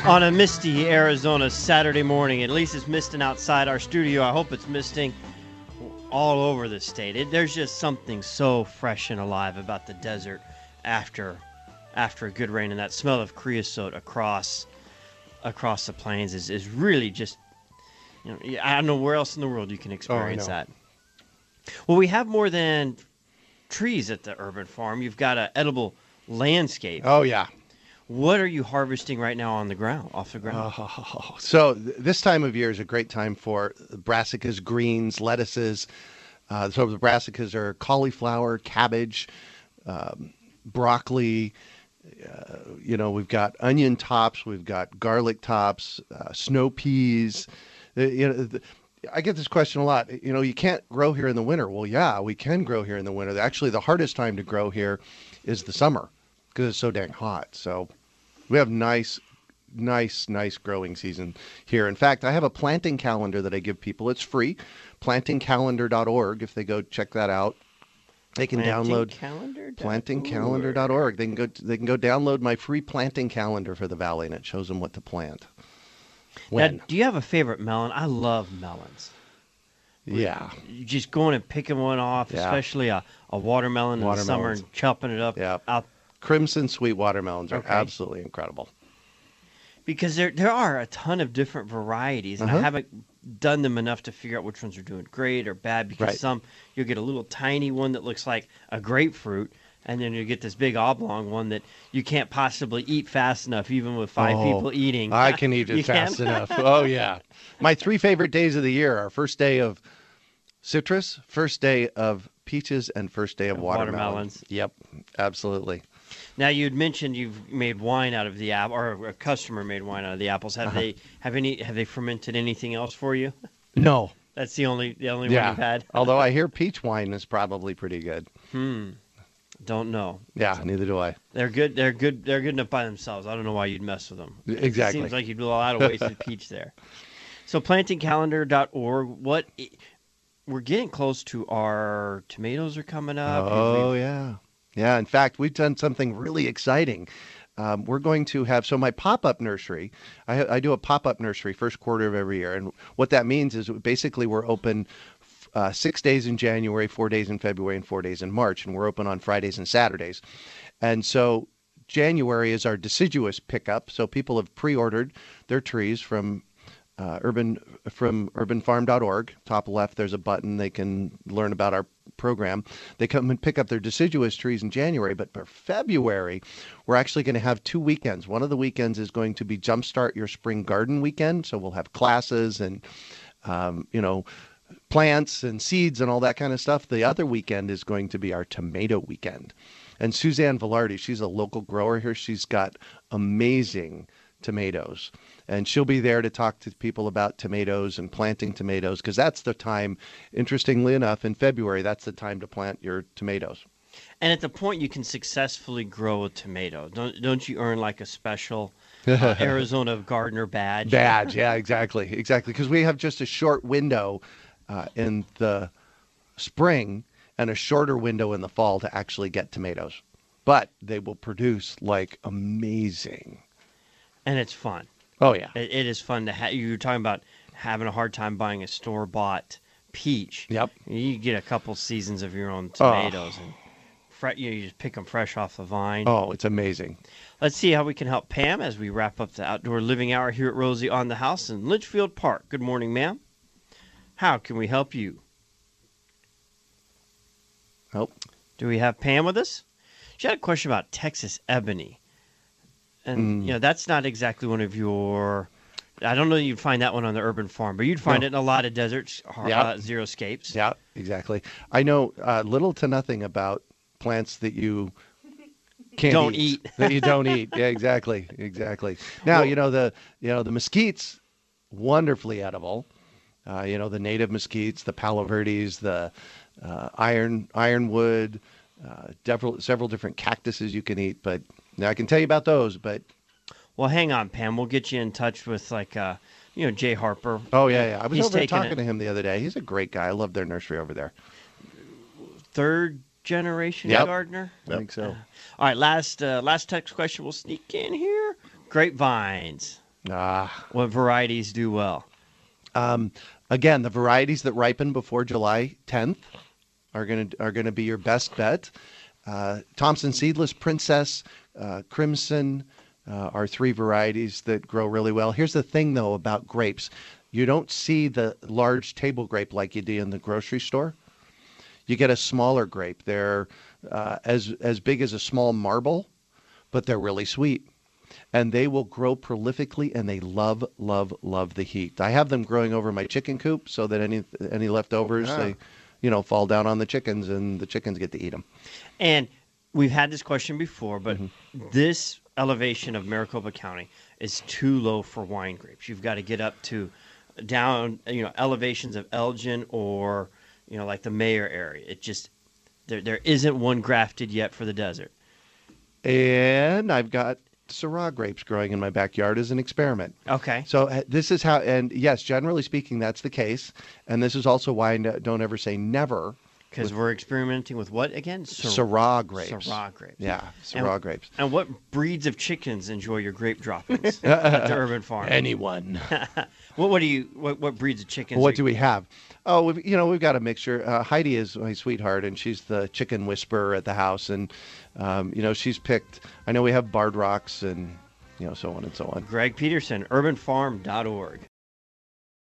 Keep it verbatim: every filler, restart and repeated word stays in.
On a misty Arizona Saturday morning. At least it's misting outside our studio. I hope it's misting all over the state. It, there's just something so fresh and alive about the desert after after a good rain, and that smell of creosote across across the plains is, is really just, you know, I don't know where else in the world you can experience oh, that. Well, we have more than trees at the urban farm. You've got an edible landscape. Oh, yeah. What are you harvesting right now on the ground, off the ground? Oh, so th- this time of year is a great time for brassicas, greens, lettuces. Uh, so the brassicas are cauliflower, cabbage, um, broccoli. Uh, you know, we've got onion tops, we've got garlic tops, uh, snow peas. Uh, you know, the, I get this question a lot. You know, you can't grow here in the winter. Well, yeah, we can grow here in the winter. Actually, the hardest time to grow here is the summer because it's so dang hot. So we have nice, nice, nice growing season here. In fact, I have a planting calendar that I give people. It's free, planting calendar dot org. If they go check that out, they can download planting calendar dot org. They can go. They can go download my free planting calendar for the valley, and it shows them what to plant. When? Now, do you have a favorite melon? I love melons. Yeah. You just going and picking one off, yeah. especially a, a watermelon in the summer and chopping it up. Yeah. Out. Crimson sweet watermelons are okay. absolutely incredible. Because there there are a ton of different varieties, and uh-huh. I haven't done them enough to figure out which ones are doing great or bad, because right. some, you'll get a little tiny one that looks like a grapefruit, and then you get this big oblong one that you can't possibly eat fast enough, even with five oh, people eating. I can eat it fast can? enough. Oh, yeah. My three favorite days of the year are first day of citrus, first day of peaches, and first day of watermelon. watermelons. Yep, absolutely. Now, you'd mentioned you've made wine out of the apple, or a customer made wine out of the apples. Have uh-huh. they have any? Have they fermented anything else for you? No. That's the only the only yeah. one you've had. Although I hear peach wine is probably pretty good. Hmm. Don't know. Yeah, neither do I. They're good. They're good. They're good enough by themselves. I don't know why you'd mess with them. Exactly. It seems like you'd do a lot of wasted peach there. So planting calendar dot org. What? We're getting close to our tomatoes are coming up. Oh we've, yeah. Yeah, in fact, we've done something really exciting. Um, we're going to have, so my pop-up nursery, I, I do a pop-up nursery first quarter of every year. And what that means is basically we're open uh, six days in January, four days in February, and four days in March. And we're open on Fridays and Saturdays. And so January is our deciduous pickup. So people have pre-ordered their trees from uh, urban from urban farm dot org. Top left, there's a button. They can learn about our program. They come and pick up their deciduous trees in January, but for February, we're actually going to have two weekends. One of the weekends is going to be Jumpstart Your Spring Garden Weekend. So we'll have classes and, um, you know, plants and seeds and all that kind of stuff. The other weekend is going to be our tomato weekend. And Suzanne Velarde, she's a local grower here. She's got amazing tomatoes. And she'll be there to talk to people about tomatoes and planting tomatoes, because that's the time, interestingly enough, in February, that's the time to plant your tomatoes. And at the point you can successfully grow a tomato, don't don't you earn like a special uh, Arizona Gardener badge? Badge, yeah, exactly. Exactly, because we have just a short window uh, in the spring and a shorter window in the fall to actually get tomatoes. But they will produce like amazing. And it's fun. Oh, yeah. It, it is fun to have. You were talking about having a hard time buying a store-bought peach. Yep. You get a couple seasons of your own tomatoes, oh. and fre- you just pick them fresh off the vine. Oh, it's amazing. Let's see how we can help Pam as we wrap up the Outdoor Living Hour here at Rosie on the House in Litchfield Park. Good morning, ma'am. How can we help you? Oh. Do we have Pam with us? She had a question about Texas ebony. And, mm. you know, that's not exactly one of your, I don't know you'd find that one on the urban farm, but you'd find no. it in a lot of deserts, yep. uh, xeriscapes. Yeah, exactly. I know uh, little to nothing about plants that you can't don't eat. eat. that you don't eat. Yeah, exactly. Exactly. Now, well, you know, the, you know, the mesquite's wonderfully edible. Uh, you know, the native mesquites, the Palo Verdes, the uh, iron ironwood, uh, several, several different cactuses you can eat, but now I can tell you about those, but well, hang on, Pam. We'll get you in touch with like, uh, you know, Jay Harper. Oh yeah, yeah. I was He's over there talking it. to him the other day. He's a great guy. I love their nursery over there. Third generation yep. gardener. I think so. Uh, all right, last uh, last text question. We'll sneak in here. Grapevines. Ah, What varieties do well? um, again, the varieties that ripen before July tenth are gonna are gonna be your best bet. Uh, Thompson Seedless, Princess, uh, Crimson uh, are three varieties that grow really well. Here's the thing, though, about grapes. You don't see the large table grape like you do in the grocery store. You get a smaller grape. They're uh, as as big as a small marble, but they're really sweet. And they will grow prolifically, and they love, love, love the heat. I have them growing over my chicken coop so that any any leftovers, Ah. they, you know, fall down on the chickens, and the chickens get to eat them. And we've had this question before, but Mm-hmm. this elevation of Maricopa County is too low for wine grapes. You've got to get up to down, you know, elevations of Elgin or, you know, like the Mayor area. It just there there isn't one grafted yet for the desert. And I've got Syrah grapes growing in my backyard as an experiment. Okay. So uh, this is how, and yes, generally speaking, that's the case. And this is also why I n- don't ever say never. Because we're experimenting with what again? Syr- Syrah grapes. Syrah grapes. Yeah, Syrah And- grapes. And what breeds of chickens enjoy your grape droppings at the urban farm? Anyone. What what do you what, what breeds of chickens? What are- do we have? Oh, we've, you know, we've got a mixture. Uh, Heidi is my sweetheart, and she's the chicken whisperer at the house. And, um, you know, she's picked, I know we have Barred Rocks and, you know, so on and so on. Greg Peterson, urban farm dot org.